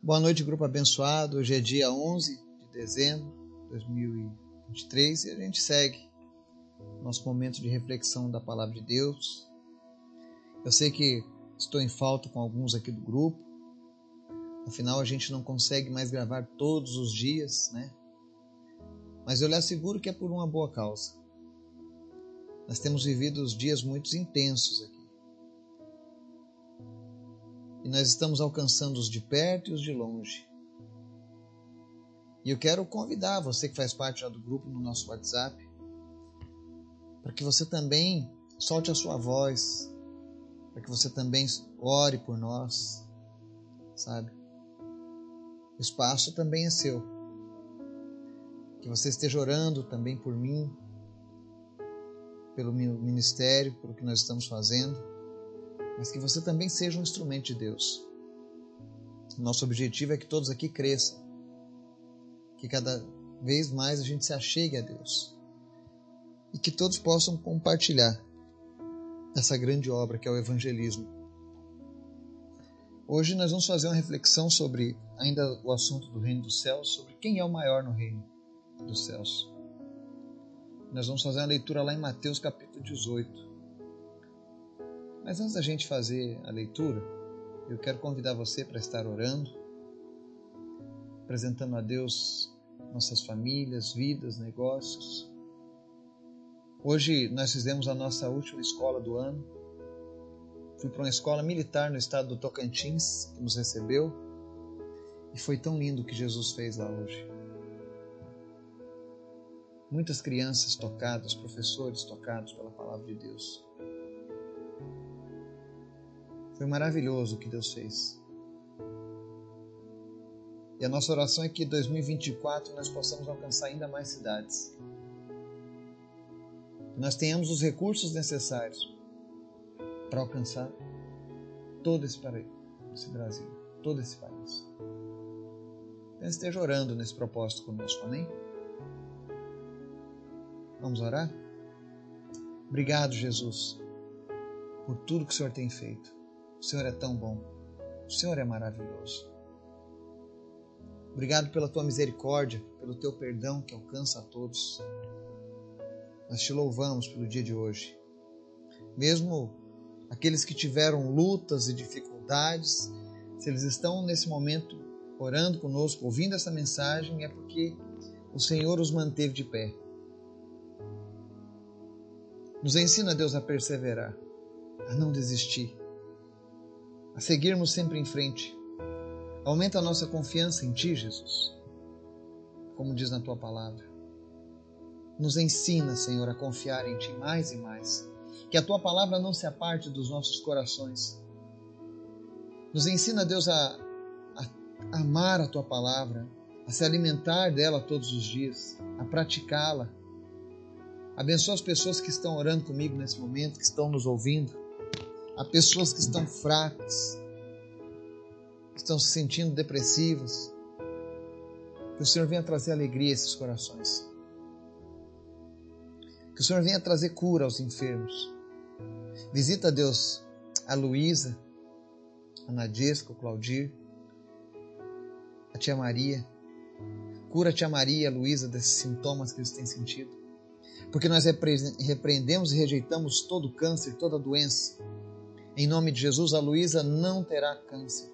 Boa noite, grupo abençoado. Hoje é dia 11 de dezembro de 2023 e a gente segue nosso momento de reflexão da Palavra de Deus. Eu sei que estou em falta com alguns aqui do grupo, afinal a gente não consegue mais gravar todos os dias, né? Mas eu lhe asseguro que é por uma boa causa. Nós temos vivido os dias muito intensos aqui. E nós estamos alcançando os de perto e os de longe. E eu quero convidar você que faz parte já do grupo no nosso WhatsApp, para que você também solte a sua voz, para que você também ore por nós, sabe? O espaço também é seu. Que você esteja orando também por mim, pelo meu ministério, pelo que nós estamos fazendo, mas que você também seja um instrumento de Deus. Nosso objetivo é que todos aqui cresçam, que cada vez mais a gente se achegue a Deus e que todos possam compartilhar essa grande obra que é o evangelismo. Hoje nós vamos fazer uma reflexão sobre ainda o assunto do reino dos céus, sobre quem é o maior no reino dos céus. Nós vamos fazer uma leitura lá em Mateus capítulo 18. Mas antes da gente fazer a leitura, eu quero convidar você para estar orando, apresentando a Deus nossas famílias, vidas, negócios. Hoje nós fizemos a nossa última escola do ano. Fui para uma escola militar no estado do Tocantins, que nos recebeu. E foi tão lindo o que Jesus fez lá hoje. Muitas crianças tocadas, professores tocados pela palavra de Deus. Foi maravilhoso o que Deus fez. E a nossa oração é que em 2024 nós possamos alcançar ainda mais cidades. Que nós tenhamos os recursos necessários para alcançar todo esse Brasil, todo esse país. Então esteja orando nesse propósito conosco, amém? Vamos orar? Obrigado, Jesus, por tudo que o Senhor tem feito. O Senhor é tão bom. O Senhor é maravilhoso. Obrigado pela tua misericórdia, pelo teu perdão que alcança a todos. Nós te louvamos pelo dia de hoje. Mesmo aqueles que tiveram lutas e dificuldades, se eles estão nesse momento orando conosco, ouvindo essa mensagem, é porque o Senhor os manteve de pé. Nos ensina, Deus, a perseverar, a não desistir, a seguirmos sempre em frente. Aumenta a nossa confiança em Ti, Jesus, como diz na Tua palavra. Nos ensina, Senhor, a confiar em Ti mais e mais. Que a Tua palavra não se aparte dos nossos corações. Nos ensina, Deus, a amar a Tua palavra, a se alimentar dela todos os dias, a praticá-la. Abençoa as pessoas que estão orando comigo nesse momento, que estão nos ouvindo. Há pessoas que estão fracas, que estão se sentindo depressivas. Que o Senhor venha trazer alegria a esses corações. Que o Senhor venha trazer cura aos enfermos. Visita, Deus, a Luísa, a Nadesca, o Claudir, a tia Maria. Cura a tia Maria e a Luísa desses sintomas que eles têm sentido. Porque nós repreendemos e rejeitamos todo câncer, toda doença. Em nome de Jesus, a Luísa não terá câncer.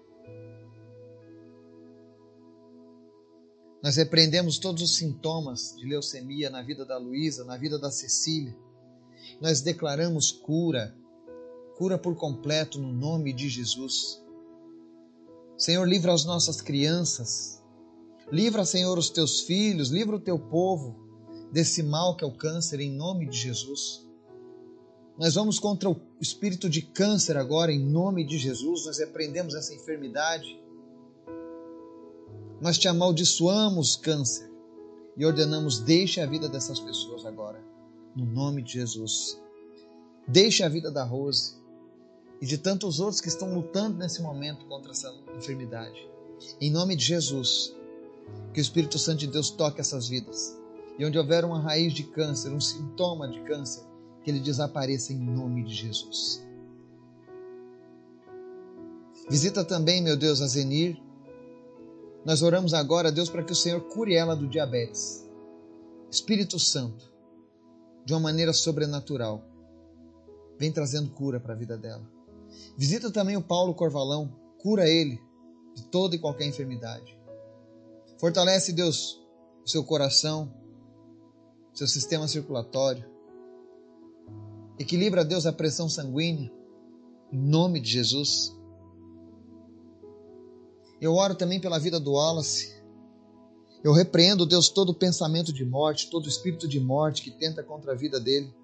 Nós repreendemos todos os sintomas de leucemia na vida da Luísa, na vida da Cecília. Nós declaramos cura, cura por completo no nome de Jesus. Senhor, livra as nossas crianças. Livra, Senhor, os teus filhos, livra o teu povo desse mal que é o câncer, em nome de Jesus. Nós vamos contra o espírito de câncer agora, em nome de Jesus. Nós repreendemos essa enfermidade. Nós te amaldiçoamos, câncer, e ordenamos, deixe a vida dessas pessoas agora, no nome de Jesus. Deixe a vida da Rose e de tantos outros que estão lutando nesse momento contra essa enfermidade. Em nome de Jesus, que o Espírito Santo de Deus toque essas vidas. E onde houver uma raiz de câncer, um sintoma de câncer, que ele desapareça em nome de Jesus. Visita também, meu Deus, a Zenir, Nós oramos agora, Deus, para que o Senhor cure ela do diabetes. Espírito Santo, de uma maneira sobrenatural, vem trazendo cura para a vida dela. Visita também o Paulo Corvalão, cura ele de toda e qualquer enfermidade. Fortalece, Deus, o seu coração, seu sistema circulatório. Equilibra, Deus, a pressão sanguínea, em nome de Jesus. Eu oro também pela vida do Wallace. Eu repreendo, Deus, todo pensamento de morte, todo espírito de morte que tenta contra a vida dele.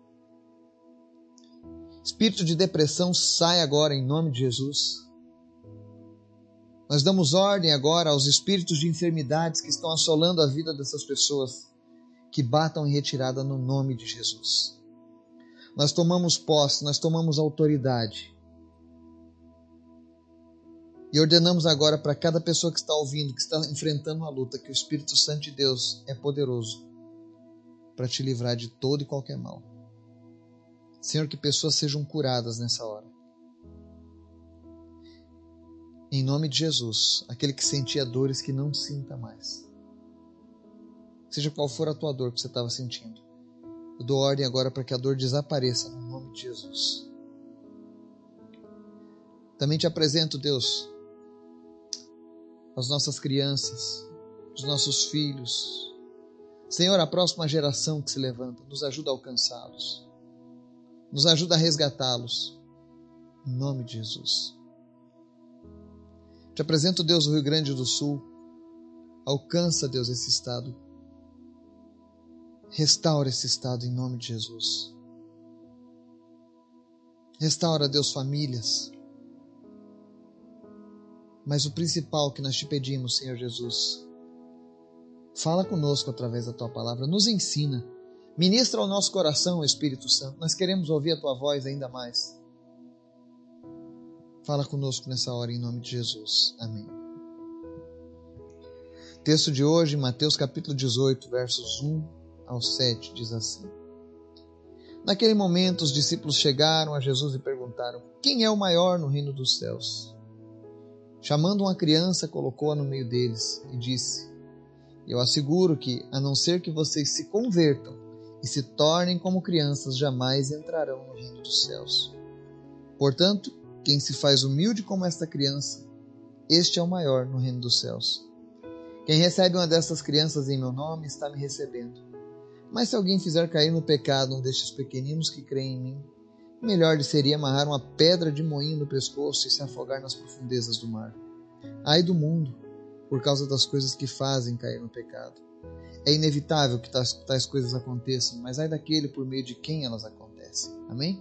Espírito de depressão, sai agora em nome de Jesus. Nós damos ordem agora aos espíritos de enfermidades que estão assolando a vida dessas pessoas, que batam em retirada no nome de Jesus. Nós tomamos posse, nós tomamos autoridade. E ordenamos agora para cada pessoa que está ouvindo, que está enfrentando uma luta, que o Espírito Santo de Deus é poderoso para te livrar de todo e qualquer mal. Senhor, que pessoas sejam curadas nessa hora. Em nome de Jesus, aquele que sentia dores, que não sinta mais. Seja qual for a tua dor que você estava sentindo, eu dou ordem agora para que a dor desapareça no nome de Jesus. Também te apresento, Deus, as nossas crianças, os nossos filhos. Senhor, a próxima geração que se levanta, nos ajuda a alcançá-los. Nos ajuda a resgatá-los. Em nome de Jesus. Te apresento, Deus, o Rio Grande do Sul. Alcança, Deus, esse estado. Restaura esse estado em nome de Jesus. Restaura, Deus, famílias. Mas o principal que nós te pedimos, Senhor Jesus, fala conosco através da tua palavra. Nos ensina. Ministra ao nosso coração, Espírito Santo. Nós queremos ouvir a tua voz ainda mais. Fala conosco nessa hora, em nome de Jesus. Amém. Texto de hoje, Mateus capítulo 18, versos 1 ao 7, diz assim. Naquele momento, os discípulos chegaram a Jesus e perguntaram: quem é o maior no reino dos céus? Chamando uma criança, colocou-a no meio deles e disse: eu asseguro que, a não ser que vocês se convertam e se tornem como crianças, jamais entrarão no reino dos céus. Portanto, quem se faz humilde como esta criança, este é o maior no reino dos céus. Quem recebe uma dessas crianças em meu nome, está me recebendo. Mas se alguém fizer cair no pecado um destes pequeninos que creem em mim, melhor lhe seria amarrar uma pedra de moinho no pescoço e se afogar nas profundezas do mar. Ai do mundo, por causa das coisas que fazem cair no pecado. É inevitável que tais coisas aconteçam, mas ai daquele por meio de quem elas acontecem. Amém?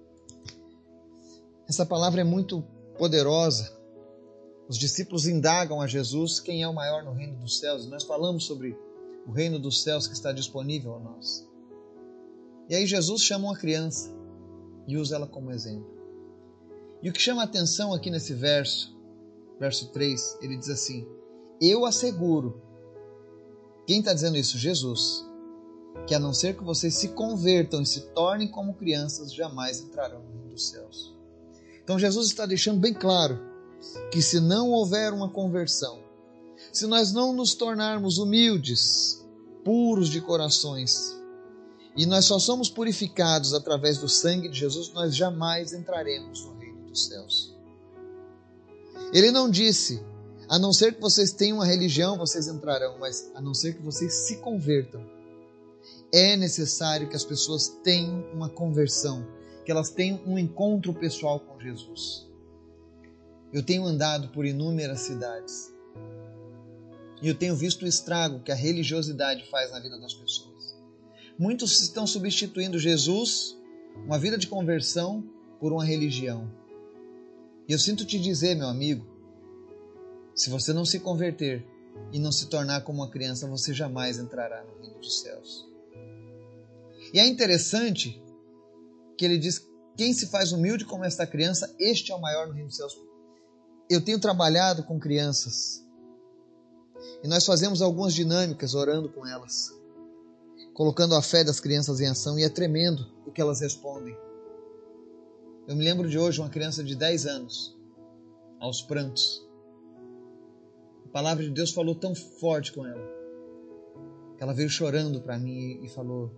Essa palavra é muito poderosa. Os discípulos indagam a Jesus quem é o maior no reino dos céus. Nós falamos sobre o reino dos céus que está disponível a nós. E aí Jesus chama uma criança e usa ela como exemplo. E o que chama a atenção aqui nesse verso 3, ele diz assim: eu asseguro. Quem está dizendo isso? Jesus. Que a não ser que vocês se convertam e se tornem como crianças, jamais entrarão no reino dos céus. Então Jesus está deixando bem claro que se não houver uma conversão, se nós não nos tornarmos humildes, puros de corações, e nós só somos purificados através do sangue de Jesus, nós jamais entraremos no reino dos céus. Ele não disse: a não ser que vocês tenham uma religião, vocês entrarão, mas a não ser que vocês se convertam. É necessário que as pessoas tenham uma conversão, que elas tenham um encontro pessoal com Jesus. Eu tenho andado por inúmeras cidades e eu tenho visto o estrago que a religiosidade faz na vida das pessoas. Muitos estão substituindo Jesus, uma vida de conversão, por uma religião. E eu sinto te dizer, meu amigo, se você não se converter e não se tornar como uma criança, você jamais entrará no reino dos céus. E é interessante que ele diz: quem se faz humilde como esta criança, este é o maior no reino dos céus. Eu tenho trabalhado com crianças e nós fazemos algumas dinâmicas orando com elas, colocando a fé das crianças em ação, e é tremendo o que elas respondem. Eu me lembro de hoje uma criança de 10 anos, aos prantos. A palavra de Deus falou tão forte com ela. Ela veio chorando para mim e falou: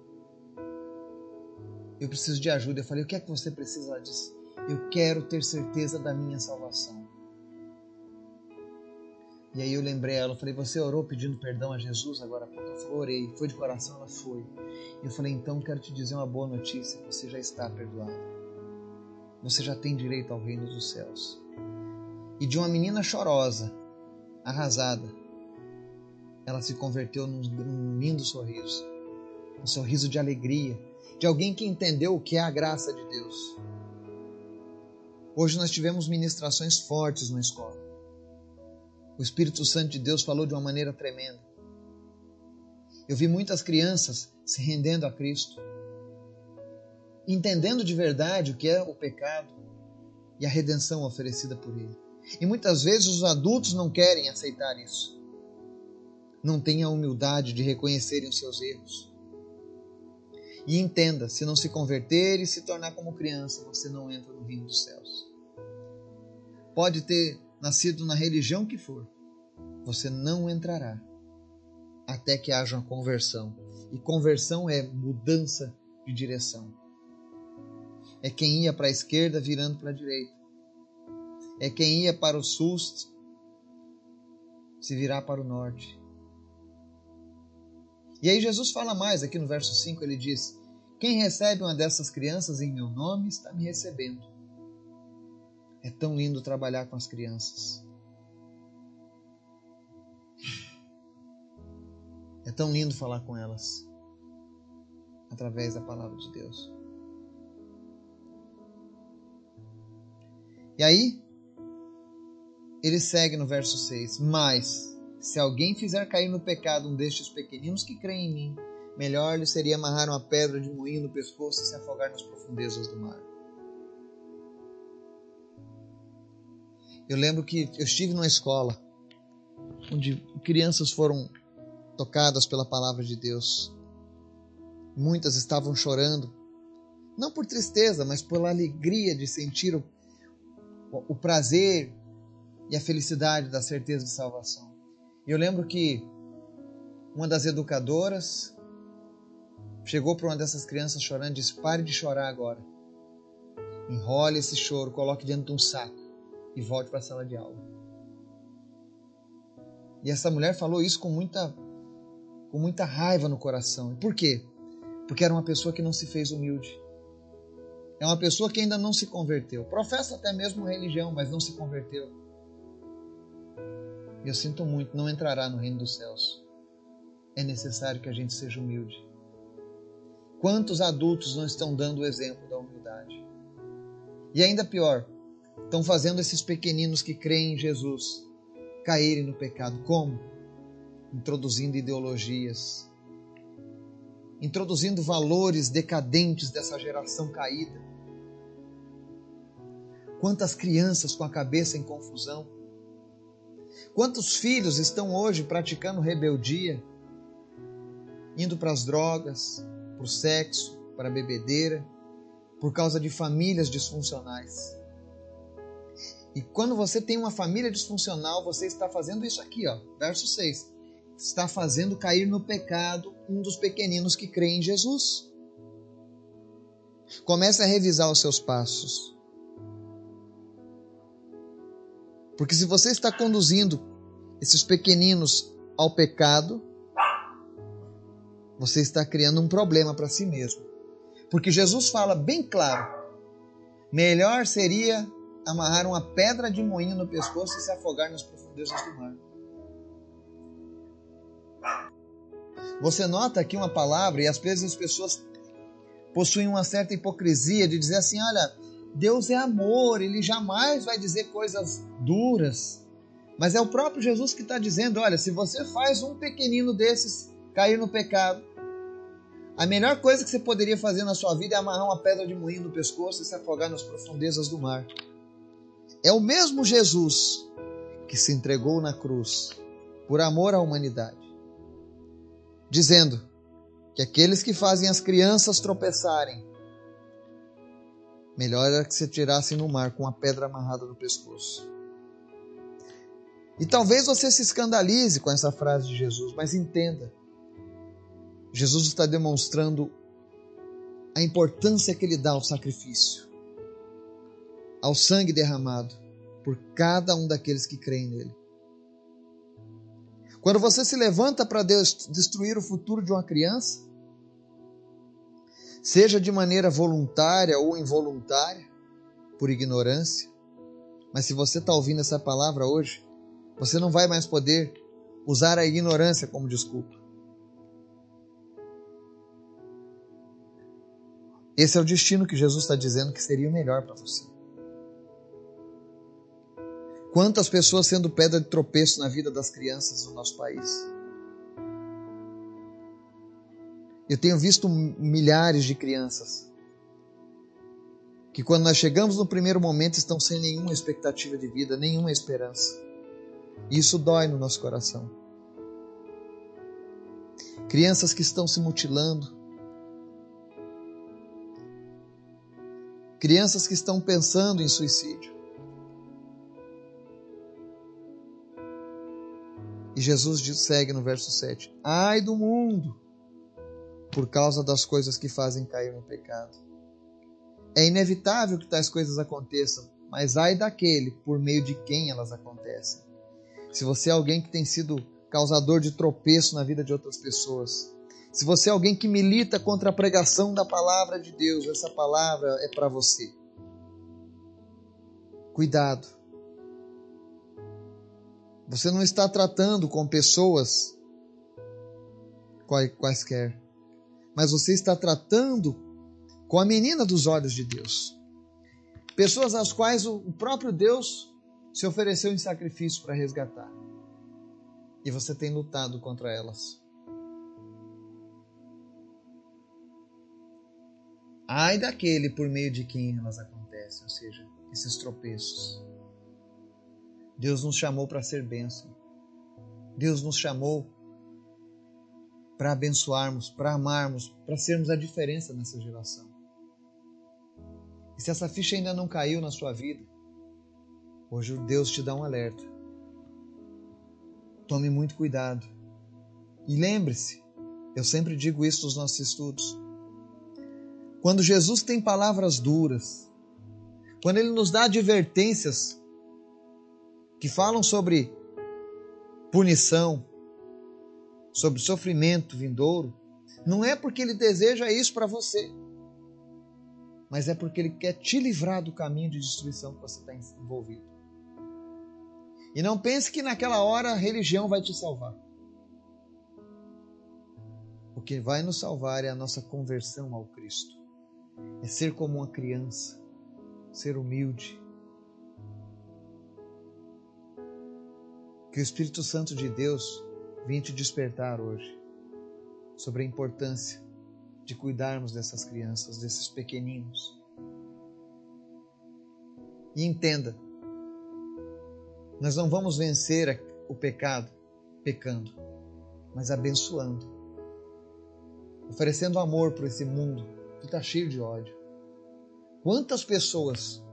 eu preciso de ajuda. Eu falei: o que é que você precisa? Ela disse: eu quero ter certeza da minha salvação. E aí eu lembrei ela, eu falei: você orou pedindo perdão a Jesus agora há pouco? Ela falou: orei. Foi de coração? Ela foi. Eu falei: então quero te dizer uma boa notícia, você já está perdoado. Você já tem direito ao reino dos céus. E de uma menina chorosa, arrasada, ela se converteu num lindo sorriso. Um sorriso de alegria, de alguém que entendeu o que é a graça de Deus. Hoje nós tivemos ministrações fortes na escola. O Espírito Santo de Deus falou de uma maneira tremenda. Eu vi muitas crianças se rendendo a Cristo, entendendo de verdade o que é o pecado e a redenção oferecida por Ele. E muitas vezes os adultos não querem aceitar isso. Não têm a humildade de reconhecerem os seus erros. E entenda, se não se converter e se tornar como criança, você não entra no reino dos céus. Pode ter nascido na religião que for, você não entrará até que haja uma conversão. E conversão é mudança de direção. É quem ia para a esquerda virando para a direita. É quem ia para o sul se virar para o norte. E aí Jesus fala mais aqui no verso 5, ele diz: quem recebe uma dessas crianças em meu nome está me recebendo. É tão lindo trabalhar com as crianças. É tão lindo falar com elas através da palavra de Deus. E aí, ele segue no verso 6. Mas, se alguém fizer cair no pecado um destes pequeninos que creem em mim, melhor lhe seria amarrar uma pedra de moinho no pescoço e se afogar nas profundezas do mar. Eu lembro que eu estive numa escola onde crianças foram tocadas pela palavra de Deus. Muitas estavam chorando, não por tristeza, mas pela alegria de sentir o prazer e a felicidade da certeza de salvação. E eu lembro que uma das educadoras chegou para uma dessas crianças chorando e disse: pare de chorar agora. Enrole esse choro, coloque dentro de um saco e volte para a sala de aula. E essa mulher falou isso com muita raiva no coração. E por quê? Porque era uma pessoa que não se fez humilde. É uma pessoa que ainda não se converteu. Professa até mesmo religião, mas não se converteu. E eu sinto muito, não entrará no reino dos céus. É necessário que a gente seja humilde. Quantos adultos não estão dando o exemplo da humildade? E ainda pior, estão fazendo esses pequeninos que creem em Jesus caírem no pecado. Como? Introduzindo ideologias, introduzindo valores decadentes dessa geração caída. Quantas crianças com a cabeça em confusão? Quantos filhos estão hoje praticando rebeldia, indo para as drogas, para o sexo, para a bebedeira, por causa de famílias disfuncionais? E quando você tem uma família disfuncional, você está fazendo isso aqui, ó, verso 6. Está fazendo cair no pecado um dos pequeninos que creem em Jesus. Comece a revisar os seus passos. Porque se você está conduzindo esses pequeninos ao pecado, você está criando um problema para si mesmo. Porque Jesus fala bem claro: melhor seria amarrar uma pedra de moinho no pescoço e se afogar nas profundezas do mar. Você nota aqui uma palavra, e às vezes as pessoas possuem uma certa hipocrisia de dizer assim: olha, Deus é amor, Ele jamais vai dizer coisas duras. Mas é o próprio Jesus que está dizendo: olha, se você faz um pequenino desses cair no pecado, a melhor coisa que você poderia fazer na sua vida é amarrar uma pedra de moinho no pescoço e se afogar nas profundezas do mar. É o mesmo Jesus que se entregou na cruz por amor à humanidade, dizendo que aqueles que fazem as crianças tropeçarem, melhor era que se tirassem no mar com a pedra amarrada no pescoço. E talvez você se escandalize com essa frase de Jesus, mas entenda. Jesus está demonstrando a importância que ele dá ao sacrifício, ao sangue derramado por cada um daqueles que creem nele. Quando você se levanta para destruir o futuro de uma criança, seja de maneira voluntária ou involuntária, por ignorância, mas se você está ouvindo essa palavra hoje, você não vai mais poder usar a ignorância como desculpa. Esse é o destino que Jesus está dizendo que seria o melhor para você. Quantas pessoas sendo pedra de tropeço na vida das crianças no nosso país? Eu tenho visto milhares de crianças que quando nós chegamos no primeiro momento estão sem nenhuma expectativa de vida, nenhuma esperança. E isso dói no nosso coração. Crianças que estão se mutilando. Crianças que estão pensando em suicídio. E Jesus segue no verso 7. Ai do mundo, por causa das coisas que fazem cair no pecado. É inevitável que tais coisas aconteçam, mas ai daquele por meio de quem elas acontecem. Se você é alguém que tem sido causador de tropeço na vida de outras pessoas, se você é alguém que milita contra a pregação da palavra de Deus, essa palavra é para você. Cuidado. Você não está tratando com pessoas quaisquer, mas você está tratando com a menina dos olhos de Deus. Pessoas às quais o próprio Deus se ofereceu em sacrifício para resgatar. E você tem lutado contra elas. Ai daquele por meio de quem elas acontecem, ou seja, esses tropeços. Deus nos chamou para ser bênção. Deus nos chamou para abençoarmos, para amarmos, para sermos a diferença nessa geração. E se essa ficha ainda não caiu na sua vida, hoje Deus te dá um alerta. Tome muito cuidado. E lembre-se, eu sempre digo isso nos nossos estudos. Quando Jesus tem palavras duras, quando Ele nos dá advertências que falam sobre punição, sobre sofrimento vindouro, não é porque Ele deseja isso para você, mas é porque Ele quer te livrar do caminho de destruição que você está envolvido. E não pense que naquela hora a religião vai te salvar. O que vai nos salvar é a nossa conversão ao Cristo. É ser como uma criança, ser humilde. Que o Espírito Santo de Deus venha te despertar hoje sobre a importância de cuidarmos dessas crianças, desses pequeninos. E entenda, nós não vamos vencer o pecado pecando, mas abençoando, oferecendo amor para esse mundo que está cheio de ódio. Quantas pessoas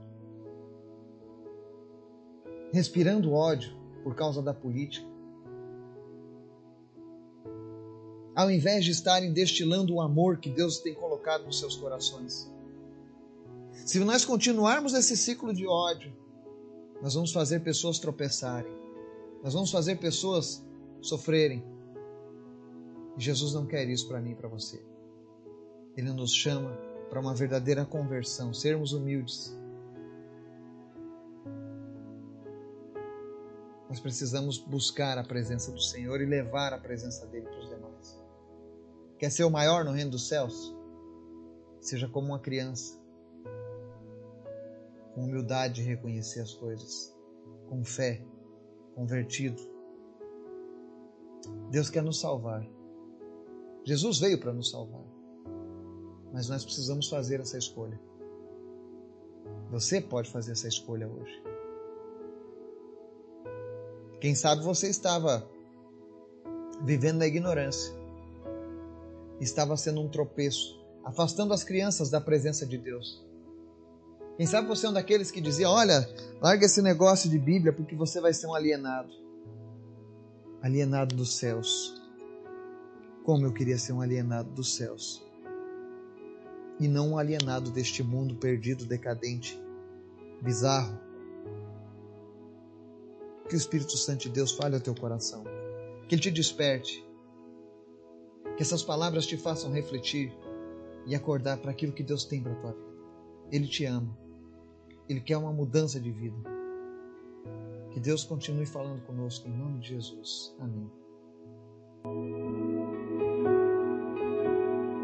respirando ódio por causa da política, ao invés de estarem destilando o amor que Deus tem colocado nos seus corações. Se nós continuarmos esse ciclo de ódio, nós vamos fazer pessoas tropeçarem, nós vamos fazer pessoas sofrerem. E Jesus não quer isso para mim e para você. Ele nos chama para uma verdadeira conversão, sermos humildes. Nós precisamos buscar a presença do Senhor e levar a presença dele para os demais. Quer ser o maior no reino dos céus? Seja como uma criança, com humildade de reconhecer as coisas, com fé, convertido. Deus quer nos salvar. Jesus veio para nos salvar. Mas nós precisamos fazer essa escolha. Você pode fazer essa escolha hoje. Quem sabe você estava vivendo na ignorância. Estava sendo um tropeço, afastando as crianças da presença de Deus. Quem sabe você é um daqueles que dizia: olha, larga esse negócio de Bíblia porque você vai ser um alienado. alienado dos céus. Como eu queria ser um alienado dos céus. E não um alienado deste mundo perdido, decadente, bizarro. Que o Espírito Santo de Deus fale ao teu coração. Que Ele te desperte. Que essas palavras te façam refletir e acordar para aquilo que Deus tem para a tua vida. Ele te ama. Ele quer uma mudança de vida. Que Deus continue falando conosco em nome de Jesus. Amém.